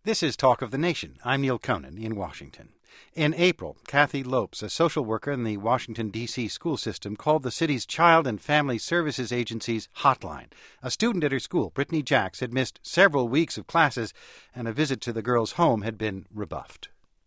This is Talk of the Nation. I'm Neil Conan in Washington. In April, Kathy Lopes, a social worker in the Washington, D.C. school system, called the city's Child and Family Services Agency's hotline. A student at her school, Brittany Jacks, had missed several weeks of classes, and a visit to the girl's home had been rebuffed.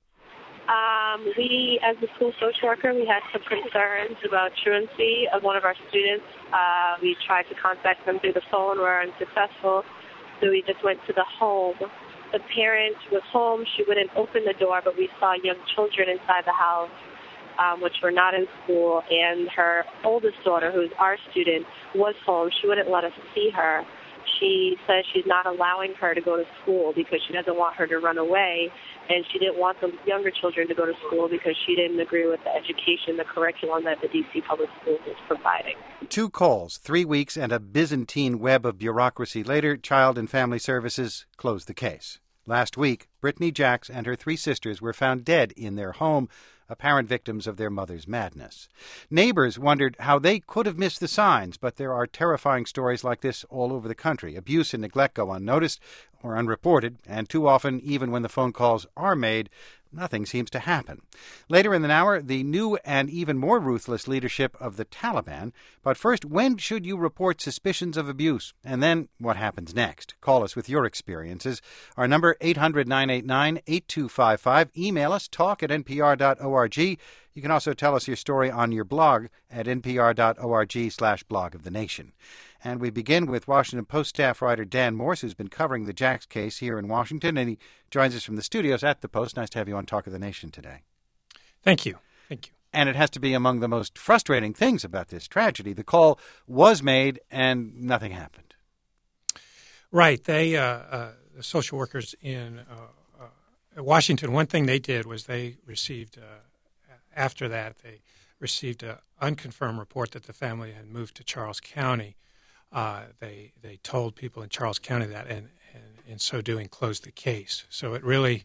We, as the school social worker, we had some concerns about truancy of one of our students. We tried to contact them through the phone. We were unsuccessful, so we just went to the home. The parent was home. She wouldn't open the door, but we saw young children inside the house, which were not in school, and her oldest daughter, who's our student, was home. She wouldn't let us see her. She says she's not allowing her to go to school because she doesn't want her to run away, and she didn't want the younger children to go to school because she didn't agree with the education, the curriculum that the D.C. Public Schools is providing. 2 calls, 3 weeks, and a Byzantine web of bureaucracy later, Child and Family Services closed the case. Last week, Brittany Jacks and her 3 sisters were found dead in their home, apparent victims of their mother's madness. Neighbors wondered how they could have missed the signs, but there are terrifying stories like this all over the country. Abuse and neglect go unnoticed or unreported, and too often, even when the phone calls are made, nothing seems to happen. Later in the hour, the new and even more ruthless leadership of the Taliban. But first, when should you report suspicions of abuse? And then, what happens next? Call us with your experiences. Our number, 800-989-8255. Email us, talk@npr.org. You can also tell us your story on your blog at npr.org/blog of the nation. And we begin with Washington Post staff writer Dan Morse, who's been covering the Jacks case here in Washington, and he joins us from the studios at the Post. Nice to have you on Talk of the Nation today. Thank you. Thank you. And it has to be among the most frustrating things about this tragedy. The call was made and nothing happened. Right. They, the social workers in Washington, one thing they did was they received, after that, they received an unconfirmed report that the family had moved to Charles County. They told people in Charles County that, and in so doing, closed the case. So it really,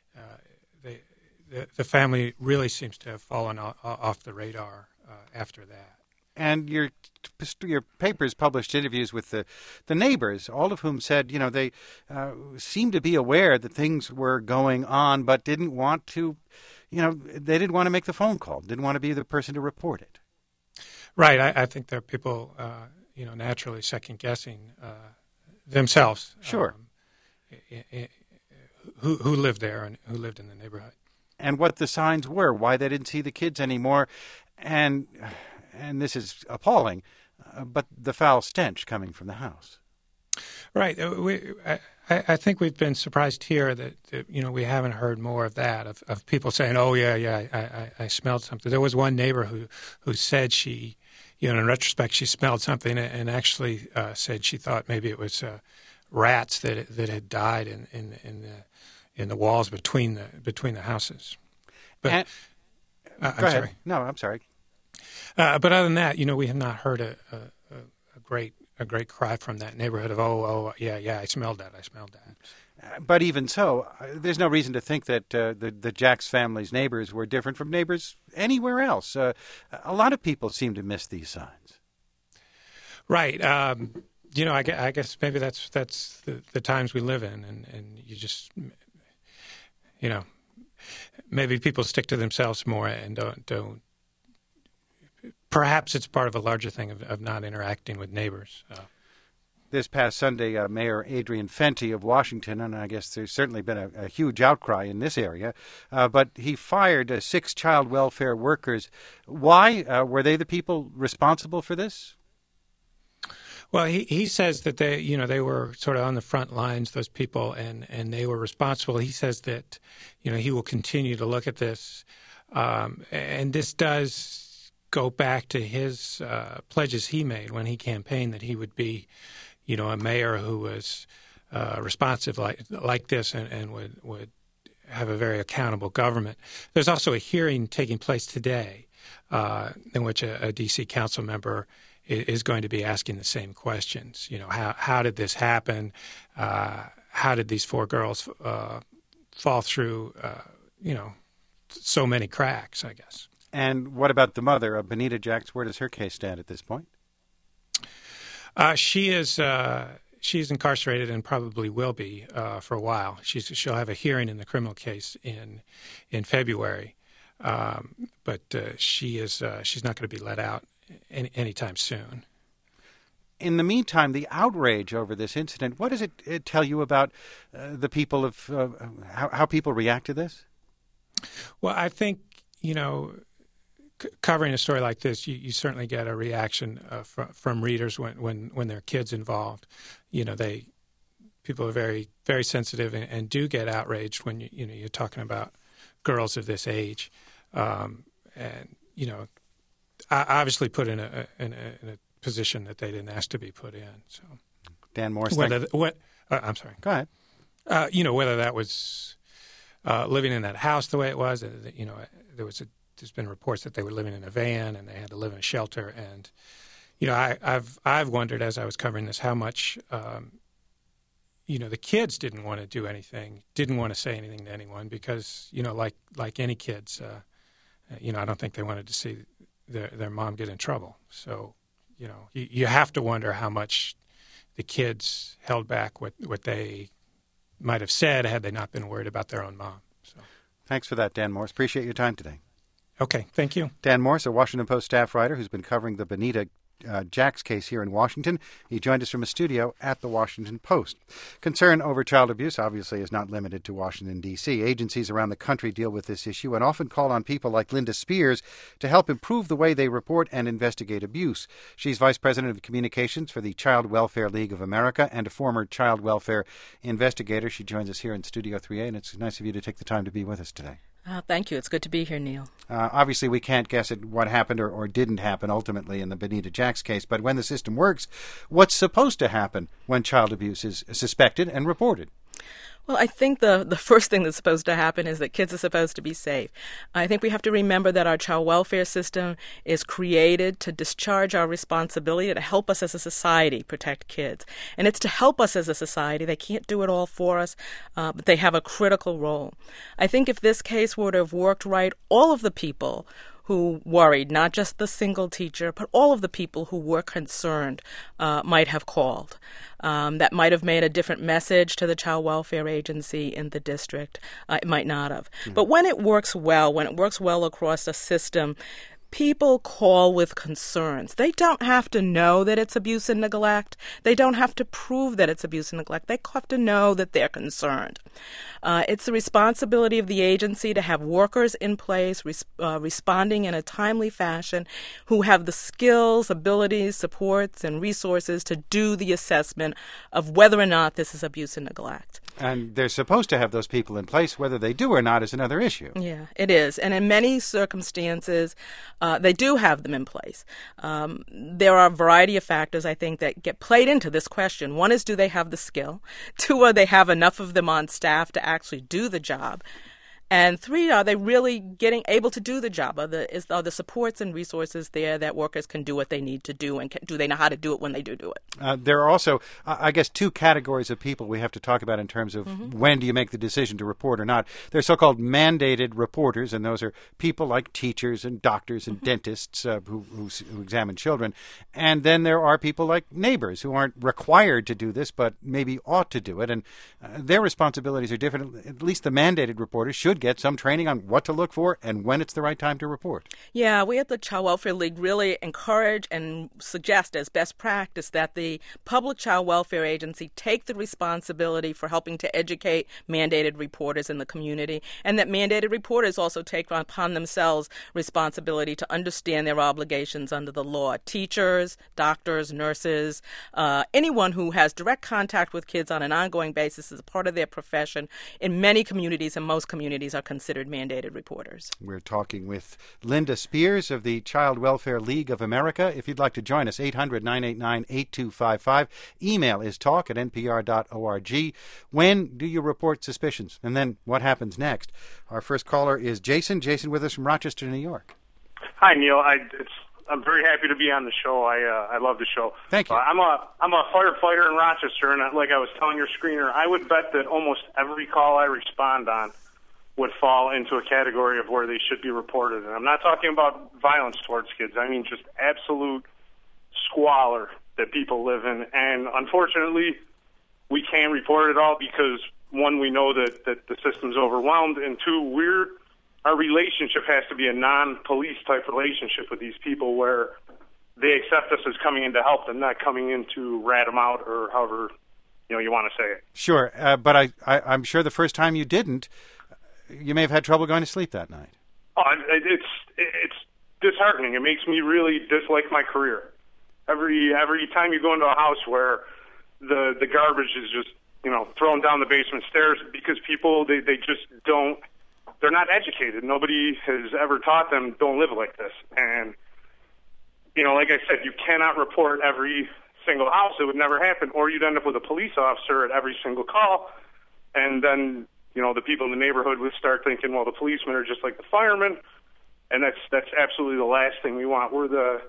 the family really seems to have fallen off the radar after that. And your papers published interviews with the neighbors, all of whom said, they seemed to be aware that things were going on, but didn't want to, they didn't want to make the phone call, didn't want to be the person to report it. Right. I think there are people, naturally second-guessing themselves. Sure. Who lived there and who lived in the neighborhood. And what the signs were, why they didn't see the kids anymore. And this is appalling, but the foul stench coming from the house. Right. I think we've been surprised here that we haven't heard more of that, of people saying, oh, yeah, I smelled something. There was one neighbor who said she, in retrospect, she smelled something and actually said she thought maybe it was rats that had died in the walls between the houses. But go ahead. Sorry. No, I'm sorry. But other than that, we have not heard a great cry from that neighborhood of yeah, I smelled that. But even so, there's no reason to think that the Jacks family's neighbors were different from neighbors anywhere else. A lot of people seem to miss these signs. Right. I guess maybe that's the times we live in, and you just, maybe people stick to themselves more and don't. Perhaps it's part of a larger thing of not interacting with neighbors. This past Sunday, Mayor Adrian Fenty of Washington, and I guess there's certainly been a huge outcry in this area, but he fired 6 child welfare workers. Why? Were they the people responsible for this? Well, he says that they were sort of on the front lines, those people, and they were responsible. He says that, he will continue to look at this, and this does go back to his pledges he made when he campaigned that he would be, a mayor who was responsive like this and would have a very accountable government. There's also a hearing taking place today in which a D.C. council member is going to be asking the same questions. How did this happen? How did these 4 girls fall through, so many cracks, I guess. And what about the mother, Benita Jacks? Where does her case stand at this point? She is she's incarcerated and probably will be for a while. She'll have a hearing in the criminal case in February, but she's not going to be let out anytime soon. In the meantime, the outrage over this incident, what does it tell you about the people of how people react to this? Well, I think, covering a story like this, you certainly get a reaction from readers when there are kids involved. People are very, very sensitive and do get outraged when you're talking about girls of this age, and obviously put in a position that they didn't ask to be put in. So, Dan Morse, I'm sorry. Go ahead. Whether that was living in that house the way it was, there's been reports that they were living in a van and they had to live in a shelter. And I've wondered as I was covering this how much the kids didn't want to do anything, didn't want to say anything to anyone because like any kids, I don't think they wanted to see their mom get in trouble. So. You have to wonder how much the kids held back what they might have said had they not been worried about their own mom. So, thanks for that, Dan Morse. Appreciate your time today. Okay, thank you. Dan Morse, a Washington Post staff writer who's been covering the Benita Jacks case here in Washington. He joined us from a studio at the Washington Post. Concern over child abuse obviously is not limited to Washington, D.C. Agencies around the country deal with this issue and often call on people like Linda Spears to help improve the way they report and investigate abuse. She's Vice President of Communications for the Child Welfare League of America and a former child welfare investigator. She joins us here in Studio 3A, and it's nice of you to take the time to be with us today. Thank you. It's good to be here, Neil. Obviously, we can't guess at what happened or didn't happen ultimately in the Benita Jacks case, but when the system works, what's supposed to happen when child abuse is suspected and reported? Well, I think the first thing that's supposed to happen is that kids are supposed to be safe. I think we have to remember that our child welfare system is created to discharge our responsibility to help us as a society protect kids. And it's to help us as a society. They can't do it all for us, but they have a critical role. I think if this case were to have worked right, all of the people who worried, not just the single teacher, but all of the people who were concerned might have called. That might have made a different message to the child welfare agency in the district. It might not have. Mm-hmm. But when it works well across a system, people call with concerns. They don't have to know that it's abuse and neglect. They don't have to prove that it's abuse and neglect. They have to know that they're concerned. It's the responsibility of the agency to have workers in place responding in a timely fashion who have the skills, abilities, supports, and resources to do the assessment of whether or not this is abuse and neglect. And they're supposed to have those people in place. Whether they do or not is another issue. Yeah, it is. And in many circumstances, they do have them in place. There are a variety of factors, I think, that get played into this question. One is, do they have the skill? Two, are they have enough of them on staff to actually do the job? And three, are they really able to do the job? Are the supports and resources there that workers can do what they need to do, and do they know how to do it when they do it? There are also, I guess, two categories of people we have to talk about in terms of when do you make the decision to report or not. They're so-called mandated reporters, and those are people like teachers and doctors and dentists who examine children. And then there are people like neighbors who aren't required to do this, but maybe ought to do it. And their responsibilities are different. At least the mandated reporters should get some training on what to look for and when it's the right time to report. Yeah, we at the Child Welfare League really encourage and suggest as best practice that the Public Child Welfare Agency take the responsibility for helping to educate mandated reporters in the community, and that mandated reporters also take upon themselves responsibility to understand their obligations under the law. Teachers, doctors, nurses, anyone who has direct contact with kids on an ongoing basis as a part of their profession in many communities and most communities are considered mandated reporters. We're talking with Linda Spears of the Child Welfare League of America. If you'd like to join us, 800-989-8255. Email is talk@npr.org. When do you report suspicions? And then what happens next? Our first caller is Jason. Jason with us from Rochester, New York. Hi, Neil. I'm very happy to be on the show. I love the show. Thank you. I'm a firefighter in Rochester, and like I was telling your screener, I would bet that almost every call I respond on would fall into a category of where they should be reported. And I'm not talking about violence towards kids. I mean just absolute squalor that people live in. And unfortunately, we can't report it all because, one, we know that the system's overwhelmed, and two, our relationship has to be a non-police type relationship with these people where they accept us as coming in to help them, not coming in to rat them out or however you want to say it. Sure, but I'm sure the first time you didn't, you may have had trouble going to sleep that night. Oh, it's disheartening. It makes me really dislike my career. Every time you go into a house where the garbage is just thrown down the basement stairs because people they just don't. They're not educated. Nobody has ever taught them don't live like this. And like I said, you cannot report every single house. It would never happen. Or you'd end up with a police officer at every single call, and then the people in the neighborhood would start thinking, well, the policemen are just like the firemen, and that's absolutely the last thing we want. We're the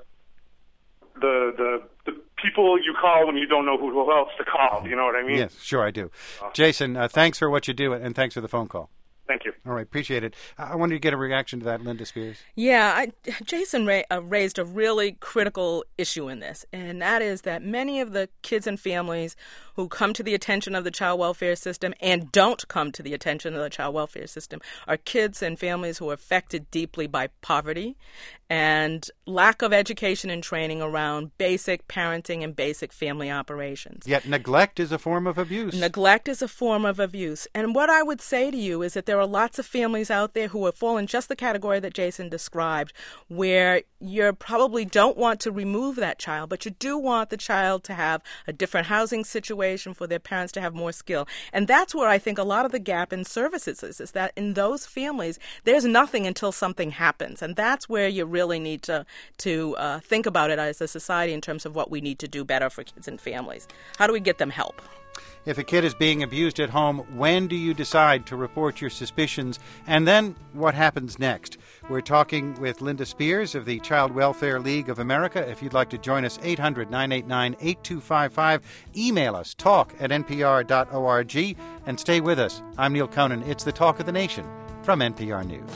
people you call when you don't know who else to call. You know what I mean? Yes, sure I do. Jason, thanks for what you do, and thanks for the phone call. Thank you. All right, appreciate it. I wanted to get a reaction to that, Linda Spears. Yeah, Jason raised a really critical issue in this, and that is that many of the kids and families who come to the attention of the child welfare system and don't come to the attention of the child welfare system are kids and families who are affected deeply by poverty and lack of education and training around basic parenting and basic family operations. Yet neglect is a form of abuse. Neglect is a form of abuse. And what I would say to you is that there are lots of families out there who have fallen just the category that Jason described, where you probably don't want to remove that child, but you do want the child to have a different housing situation, for their parents to have more skill. And that's where I think a lot of the gap in services is that in those families, there's nothing until something happens. And that's where you really need to think about it as a society in terms of what we need to do better for kids and families. How do we get them help? If a kid is being abused at home, when do you decide to report your suspicions? And then what happens next? We're talking with Linda Spears of the Child Welfare League of America. If you'd like to join us, 800-989-8255. Email us, talk@npr.org, and stay with us. I'm Neil Conan. It's the Talk of the Nation from NPR News.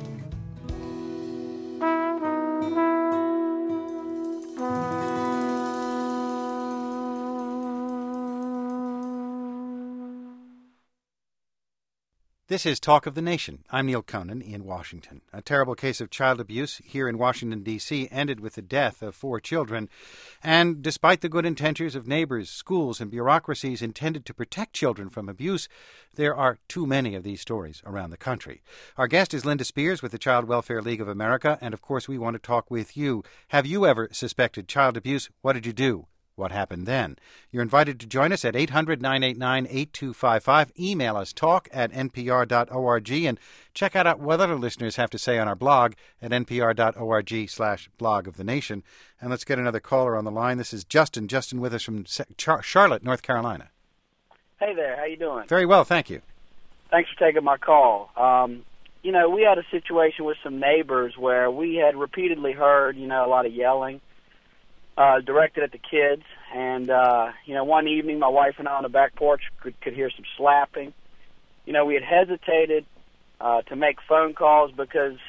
This is Talk of the Nation. I'm Neil Conan in Washington. A terrible case of child abuse here in Washington, D.C. ended with the death of 4 children. And despite the good intentions of neighbors, schools, and bureaucracies intended to protect children from abuse, there are too many of these stories around the country. Our guest is Linda Spears with the Child Welfare League of America. And, of course, we want to talk with you. Have you ever suspected child abuse? What did you do? What happened then? You're invited to join us at 800-989-8255. Email us, talk@npr.org, and check out what other listeners have to say on our blog at npr.org/blog of the nation. And let's get another caller on the line. This is Justin. Justin with us from Charlotte, North Carolina. Hey there. How you doing? Very well, thank you. Thanks for taking my call. We had a situation with some neighbors where we had repeatedly heard, a lot of yelling directed at the kids. And, one evening my wife and I on the back porch could hear some slapping. We had hesitated to make phone calls because,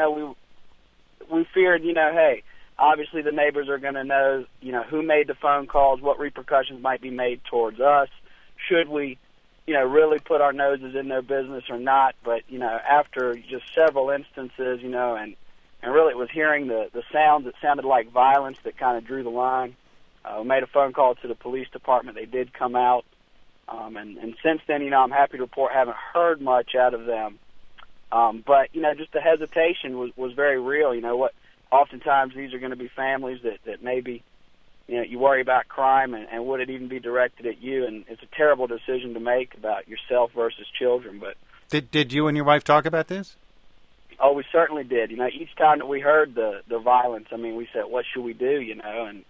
we feared, hey, obviously the neighbors are going to know, who made the phone calls, what repercussions might be made towards us. Should we, really put our noses in their business or not? But, after just several instances, and really it was hearing the sounds that sounded like violence that kind of drew the line. We made a phone call to the police department. They did come out. And since then, I'm happy to report haven't heard much out of them. But, just the hesitation was very real. Oftentimes these are going to be families that maybe, you worry about crime and would it even be directed at you? And it's a terrible decision to make about yourself versus children. But Did you and your wife talk about this? Oh, we certainly did. Each time that we heard the violence, we said, what should we do, And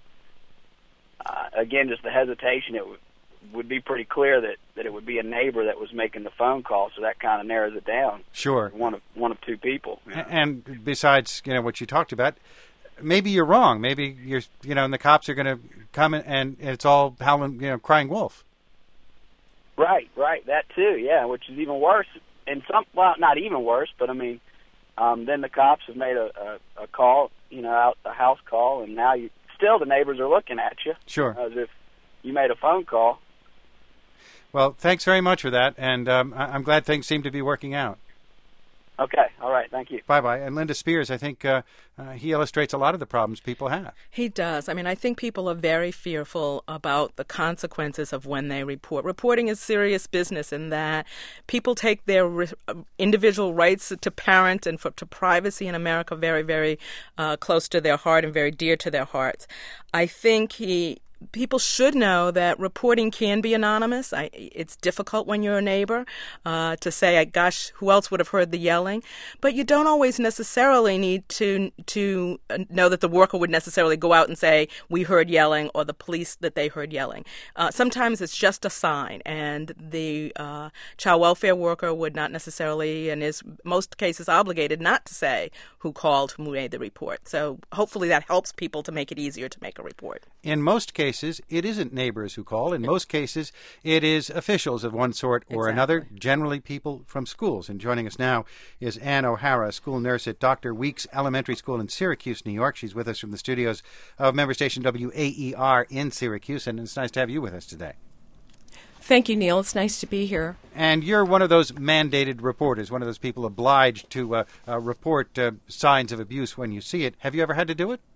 again, just the hesitation, it would be pretty clear that it would be a neighbor that was making the phone call, so that kind of narrows it down. Sure. One of 2 people. And besides, what you talked about, maybe you're wrong. Maybe you're, and the cops are going to come and it's all howling, crying wolf. Right. That too, yeah, which is even worse. And not even worse, but then the cops have made a call, out a house call, and now the neighbors are looking at you. Sure. As if you made a phone call. Well, thanks very much for that, and I'm glad things seem to be working out. Okay. All right. Thank you. Bye-bye. And Linda Spears, I think he illustrates a lot of the problems people have. He does. I mean, I think people are very fearful about the consequences of when they report. Reporting is serious business in that people take their individual rights to parent and to privacy in America very, very close to their heart and very dear to their hearts. I think people should know that reporting can be anonymous. It's difficult when you're a neighbor to say, gosh, who else would have heard the yelling? But you don't always necessarily need to know that the worker would necessarily go out and say, we heard yelling, or the police that they heard yelling. Sometimes it's just a sign, and the child welfare worker would not necessarily, and is most cases obligated not to say who called, who made the report. So hopefully that helps people to make it easier to make a report. In most cases, it isn't neighbors who call. In most cases, it is officials of one sort or another, generally people from schools. And joining us now is Ann O'Hara, school nurse at Dr. Weeks Elementary School in Syracuse, New York. She's with us from the studios of member station WAER in Syracuse, and it's nice to have you with us today. Thank you, Neil. It's nice to be here. And you're one of those mandated reporters, one of those people obliged to report signs of abuse when you see it. Have you ever had to do it?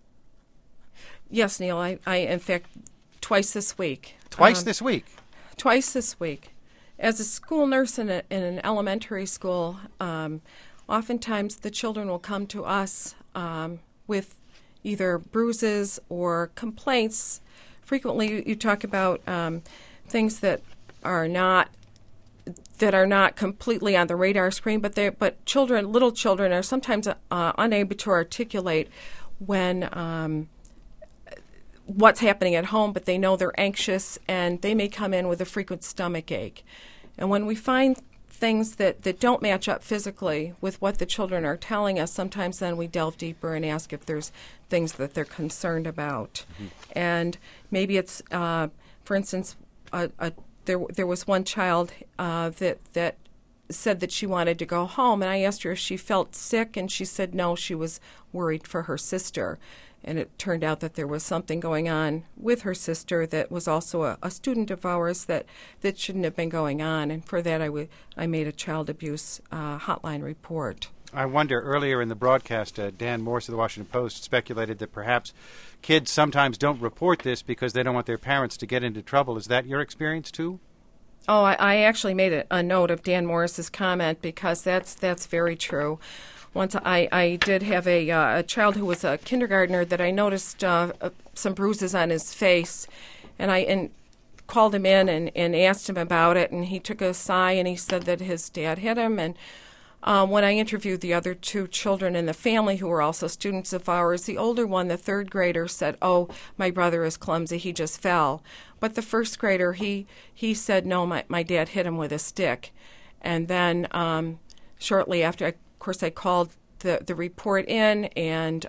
Yes, Neil. I in fact, twice this week. Twice this week? Twice this week. As a school nurse in an elementary school, oftentimes the children will come to us with either bruises or complaints. Frequently, you talk about things that are not completely on the radar screen, but little children are sometimes unable to articulate when what's happening at home, but they know they're anxious, and they may come in with a frequent stomach ache. And when we find things that don't match up physically with what the children are telling us, sometimes then we delve deeper and ask if there's things that they're concerned about. Mm-hmm. And maybe it's, for instance, there was one child that said that she wanted to go home, and I asked her if she felt sick, and she said no, she was worried for her sister. And it turned out that there was something going on with her sister that was also a student of ours that shouldn't have been going on. And for that, I made a child abuse hotline report. I wonder, earlier in the broadcast, Dan Morse of the Washington Post speculated that perhaps kids sometimes don't report this because they don't want their parents to get into trouble. Is that your experience, too? Oh, I actually made a note of Dan Morris's comment because that's very true. Once I did have a child who was a kindergartner that I noticed some bruises on his face, and I called him in and asked him about it, and he took a sigh and he said that his dad hit him. And when I interviewed the other two children in the family who were also students of ours, the older one, the third grader, said, "Oh, my brother is clumsy, he just fell." But the first grader, he said, "No, my dad hit him with a stick." And then shortly after, of course, I called the report in, and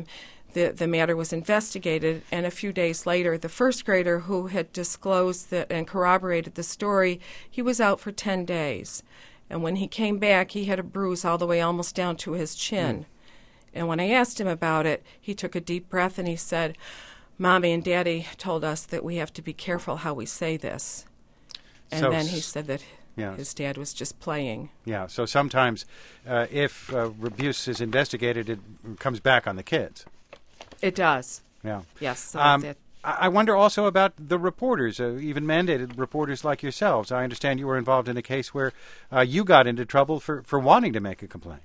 the matter was investigated. And a few days later, the first grader who had disclosed that and corroborated the story, he was out for 10 days. And when he came back, he had a bruise all the way almost down to his chin. And when I asked him about it, he took a deep breath and he said, "Mommy and Daddy told us that we have to be careful how we say this." And then he said that his dad was just playing. Yeah, so sometimes if abuse is investigated, it comes back on the kids. It does. Yeah. Yes. I wonder also about the reporters, even mandated reporters like yourselves. I understand you were involved in a case where you got into trouble for wanting to make a complaint.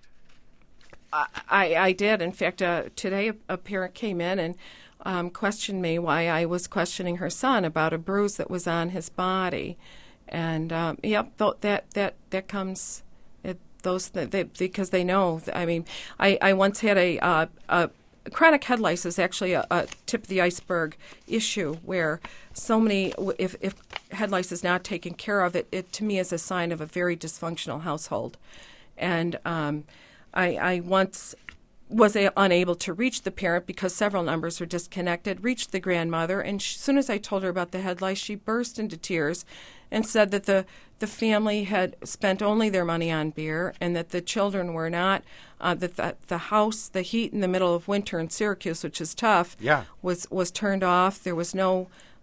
I did. In fact, today a parent came in and questioned me why I was questioning her son about a bruise that was on his body. And that comes because they know. I mean, I once had a chronic head lice is actually a tip of the iceberg issue where so many, if head lice is not taken care of, it to me is a sign of a very dysfunctional household. And I once was unable to reach the parent because several numbers were disconnected, reached the grandmother, and as soon as I told her about the head lice, she burst into tears and said that the family had spent only their money on beer and that the children were not, that the house, the heat in the middle of winter in Syracuse, which is tough, was turned off. There was no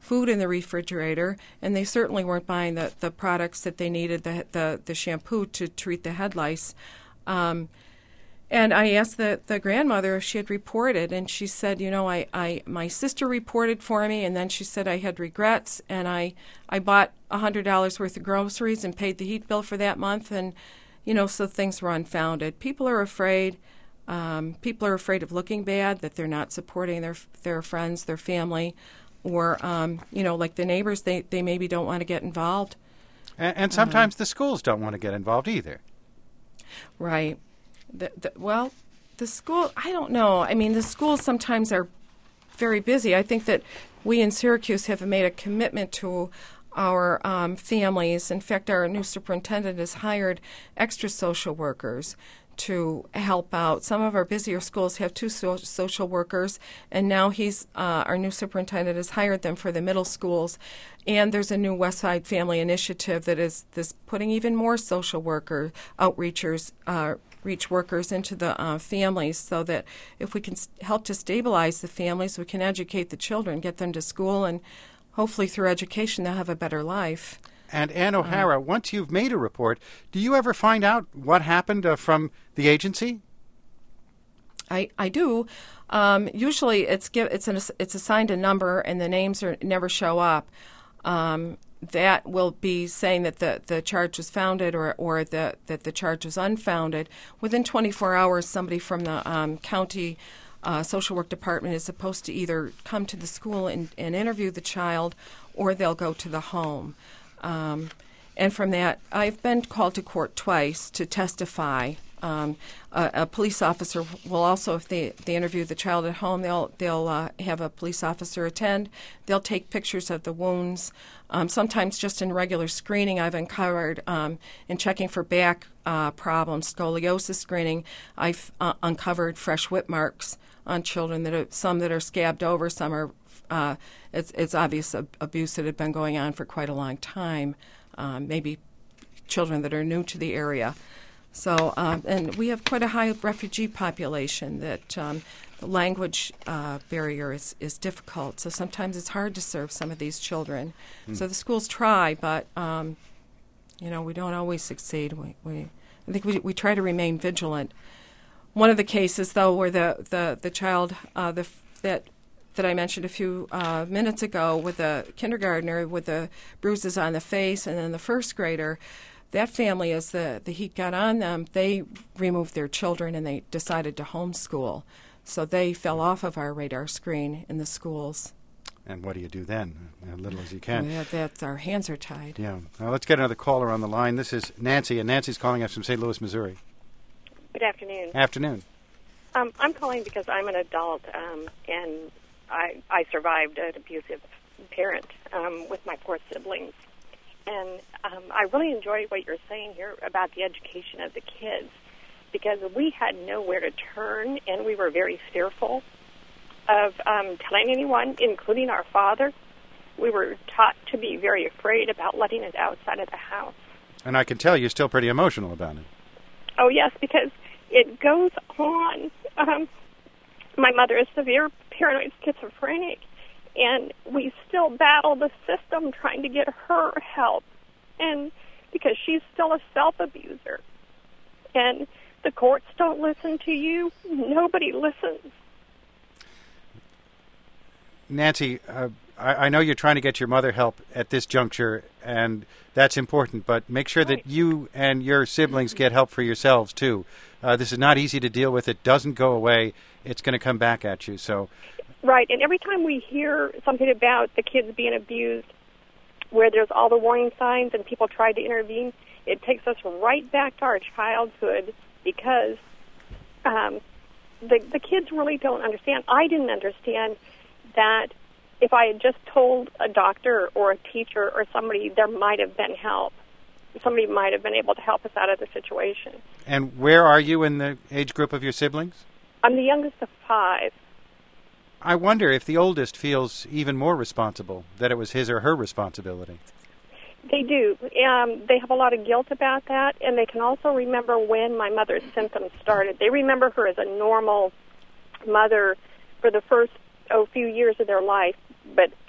food in the refrigerator, and they certainly weren't buying the products that they needed, the shampoo to treat the head lice. And I asked the grandmother if she had reported, and she said, my sister reported for me, and then she said I had regrets, and I bought $100 worth of groceries and paid the heat bill for that month, and, so things were unfounded. People are afraid. People are afraid of looking bad, that they're not supporting their friends, their family, or, like the neighbors, they maybe don't want to get involved. And sometimes the schools don't want to get involved either. Right. The school, I don't know. I mean, the schools sometimes are very busy. I think that we in Syracuse have made a commitment to our families. In fact, our new superintendent has hired extra social workers to help out. Some of our busier schools have 2 social workers, and now our new superintendent has hired them for the middle schools. And there's a new Westside Family Initiative that is putting even more social worker outreachers, reach workers into the families, so that if we can help to stabilize the families, we can educate the children, get them to school, and hopefully through education they'll have a better life. And Ann O'Hara, once you've made a report, do you ever find out what happened from the agency? I do. Usually it's assigned a number, and the names never show up. That will be saying that the charge was founded or that the charge was unfounded. Within 24 hours, somebody from the county social work department is supposed to either come to the school and interview the child, or they'll go to the home. And from that, I've been called to court twice to testify. A police officer will also, if they interview the child at home, they'll have a police officer attend. They'll take pictures of the wounds. Sometimes just in regular screening, I've uncovered, in checking for back problems, scoliosis screening, I've uncovered fresh whip marks on children, some that are scabbed over, some are, it's obvious abuse that had been going on for quite a long time, maybe children that are new to the area. So, and we have quite a high refugee population that the language barrier is difficult. So sometimes it's hard to serve some of these children. So the schools try, but, we don't always succeed. I think we try to remain vigilant. One of the cases, though, where the child that I mentioned a few minutes ago with the kindergartner with the bruises on the face, and then the first grader, that family, as the heat got on them, they removed their children and they decided to homeschool. So they fell off of our radar screen in the schools. And what do you do then? As little as you can. Our hands are tied. Yeah. Now let's get another caller on the line. This is Nancy, and Nancy's calling us from St. Louis, Missouri. Good afternoon. Afternoon. I'm calling because I'm an adult, and I survived an abusive parent with my 4 siblings. And I really enjoy what you're saying here about the education of the kids, because we had nowhere to turn, and we were very fearful of telling anyone, including our father. We were taught to be very afraid about letting it outside of the house. And I can tell you're still pretty emotional about it. Oh, yes, because it goes on. My mother is severe paranoid schizophrenic, and we still battle the system trying to get her help, and because she's still a self-abuser. And the courts don't listen to you. Nobody listens. Nancy, I know you're trying to get your mother help at this juncture, and that's important, but make sure that you and your siblings get help for yourselves, too. This is not easy to deal with. It doesn't go away. It's going to come back at you. So, right, and every time we hear something about the kids being abused, where there's all the warning signs and people try to intervene, it takes us right back to our childhood, because the kids really don't understand. I didn't understand that if I had just told a doctor or a teacher or somebody, there might have been help. Somebody might have been able to help us out of the situation. And where are you in the age group of your siblings? I'm the youngest of 5. I wonder if the oldest feels even more responsible, that it was his or her responsibility. They do. They have a lot of guilt about that, and they can also remember when my mother's symptoms started. They remember her as a normal mother for the first few years of their life, but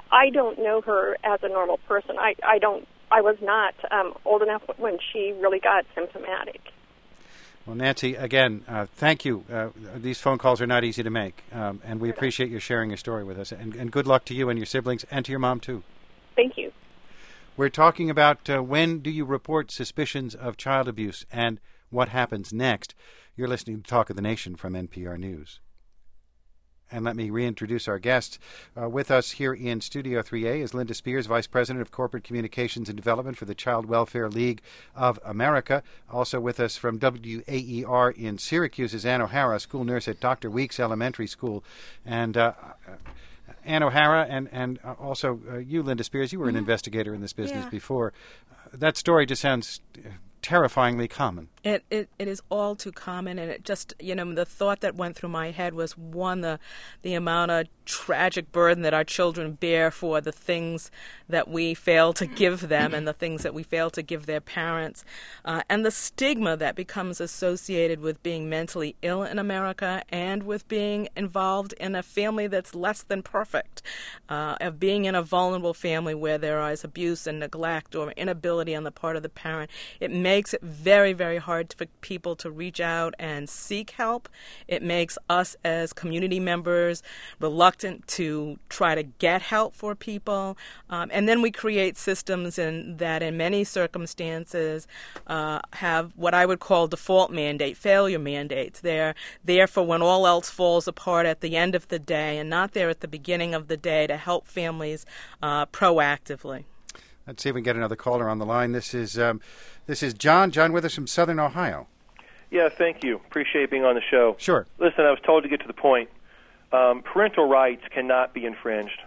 I don't know her as a normal person. I was not old enough when she really got symptomatic. Well, Nancy, again, thank you. These phone calls are not easy to make, and we appreciate your sharing your story with us. And good luck to you and your siblings, and to your mom, too. Thank you. We're talking about when do you report suspicions of child abuse and what happens next. You're listening to Talk of the Nation from NPR News. And let me reintroduce our guests. With us here in Studio 3A is Linda Spears, Vice President of Corporate Communications and Development for the Child Welfare League of America. Also with us from WAER in Syracuse is Ann O'Hara, school nurse at Dr. Weeks Elementary School. And Ann O'Hara and also you, Linda Spears, you were an investigator in this business before. That story just sounds terrifyingly common. It is all too common, and it just, the thought that went through my head was, one, the amount of tragic burden that our children bear for the things that we fail to give them and the things that we fail to give their parents, and the stigma that becomes associated with being mentally ill in America and with being involved in a family that's less than perfect, of being in a vulnerable family where there is abuse and neglect or inability on the part of the parent. It makes it very, very hard for people to reach out and seek help. It makes us as community members reluctant to try to get help for people. And then we create systems that in many circumstances have what I would call default mandate, failure mandates. They're there for when all else falls apart at the end of the day and not there at the beginning of the day to help families proactively. Let's see if we can get another caller on the line. This is John. John with us from Southern Ohio. Yeah, thank you. Appreciate being on the show. Sure. Listen, I was told to get to the point. Parental rights cannot be infringed.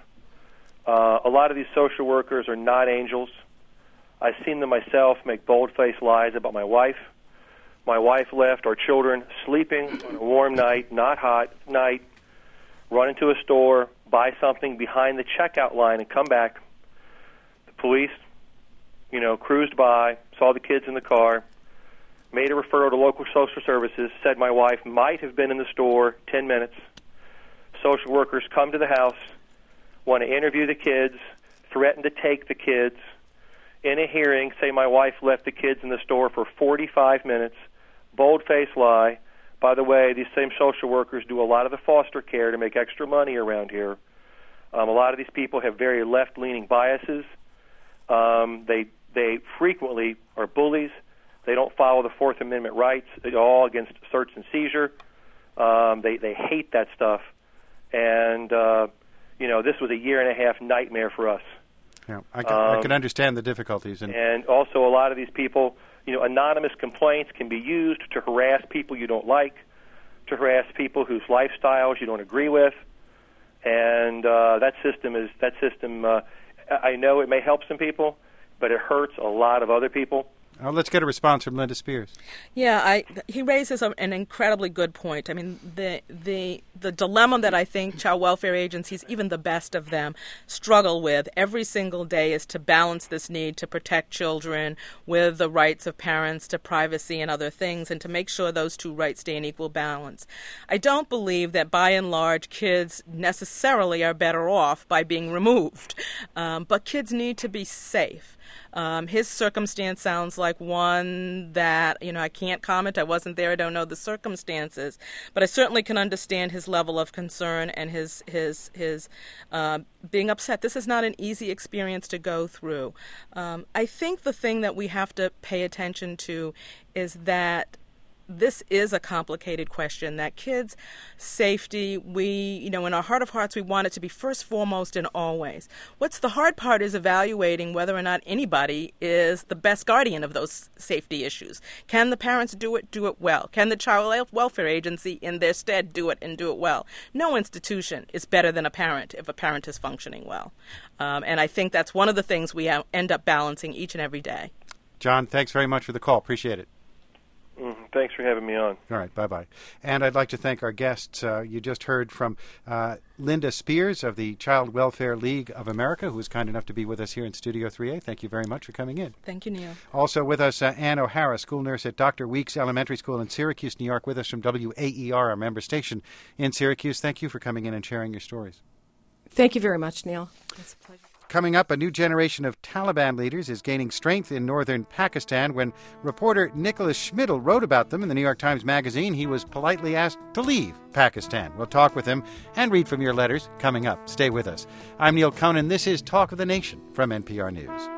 A lot of these social workers are not angels. I've seen them myself make bold-faced lies about my wife. My wife left our children sleeping on a warm night, not hot night, run into a store, buy something behind the checkout line, and come back. Police, cruised by, saw the kids in the car, made a referral to local social services, said my wife might have been in the store 10 minutes. Social workers come to the house, want to interview the kids, threaten to take the kids. In a hearing, say my wife left the kids in the store for 45 minutes. Bold-faced lie. By the way, these same social workers do a lot of the foster care to make extra money around here. A lot of these people have very left-leaning biases. They frequently are bullies. They don't follow the Fourth Amendment rights at all against search and seizure. They hate that stuff. And, this was a year-and-a-half nightmare for us. Yeah, I can understand the difficulties. And also a lot of these people, anonymous complaints can be used to harass people you don't like, to harass people whose lifestyles you don't agree with. And that system, I know it may help some people, but it hurts a lot of other people. Let's get a response from Linda Spears. Yeah, he raises an incredibly good point. I mean, the dilemma that I think child welfare agencies, even the best of them, struggle with every single day is to balance this need to protect children with the rights of parents to privacy and other things, and to make sure those two rights stay in equal balance. I don't believe that, by and large, kids necessarily are better off by being removed, but kids need to be safe. His circumstance sounds like one that, I can't comment. I wasn't there. I don't know the circumstances. But I certainly can understand his level of concern and his being upset. This is not an easy experience to go through. I think the thing that we have to pay attention to is that this is a complicated question, that kids' safety, in our heart of hearts, we want it to be first, foremost, and always. What's the hard part is evaluating whether or not anybody is the best guardian of those safety issues. Can the parents do it well? Can the child welfare agency in their stead do it and do it well? No institution is better than a parent if a parent is functioning well. And I think that's one of the things we end up balancing each and every day. John, thanks very much for the call. Appreciate it. Thanks for having me on. All right, bye-bye. And I'd like to thank our guests. You just heard from Linda Spears of the Child Welfare League of America, who was kind enough to be with us here in Studio 3A. Thank you very much for coming in. Thank you, Neil. Also with us, Ann O'Hara, school nurse at Dr. Weeks Elementary School in Syracuse, New York, with us from WAER, our member station in Syracuse. Thank you for coming in and sharing your stories. Thank you very much, Neil. It's a pleasure. Coming up, a new generation of Taliban leaders is gaining strength in northern Pakistan. When reporter Nicholas Schmidl wrote about them in the New York Times Magazine, he was politely asked to leave Pakistan. We'll talk with him and read from your letters coming up. Stay with us. I'm Neil Conan. This is Talk of the Nation from NPR News.